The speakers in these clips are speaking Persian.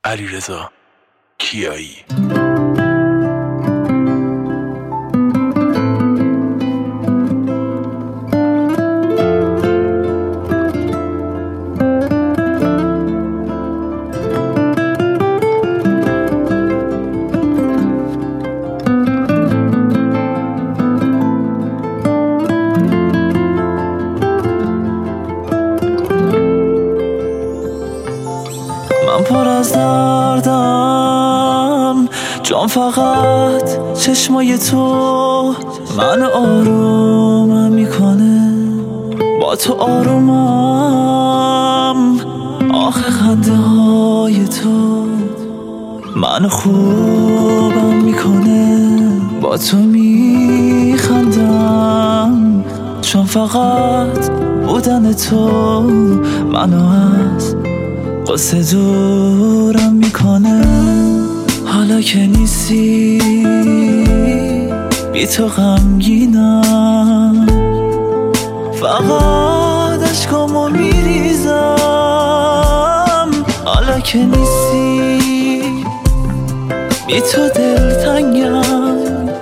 علیرضا کیایی. من پر از دردم، جام فقط چشمای تو من آرومم میکنه. با تو آرومم، آخه خنده های تو من خوبم میکنه. با تو میخندم چون فقط بودن تو منو از قصه دورم میکنه. حالا که نیستی بی تو غمگینم، فقط اشکامو میریزم. حالا که نیستی بی تو دلتنگم،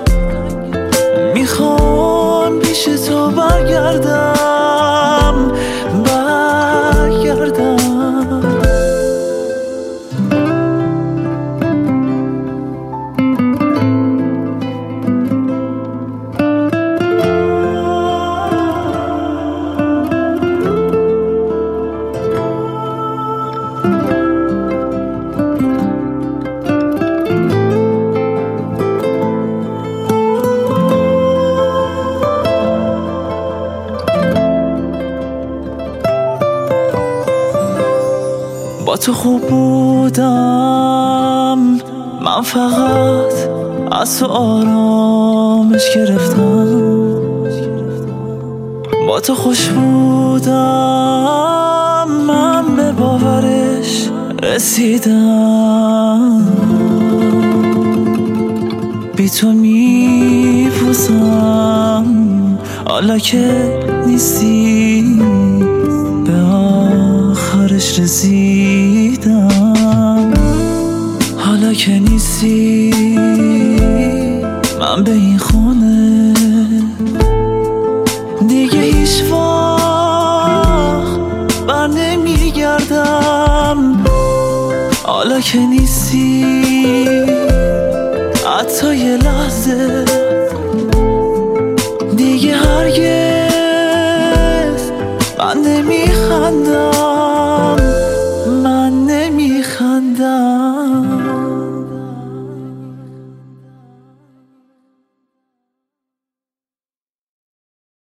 میخوام پیش تو برگردم. با تو خوب بودم، من فقط از تو آرامش گرفتم. با تو خوش بودم، من به باورش رسیدم. بی تو میپوسم، حالا که نیستی به آخرش رسیدم. حالا که نیستی من به این خونه دیگه هیچ وقت بر نمیگردم. حالا که نیستی حتی یه لحظه دیگه هرگز من نمیخندم.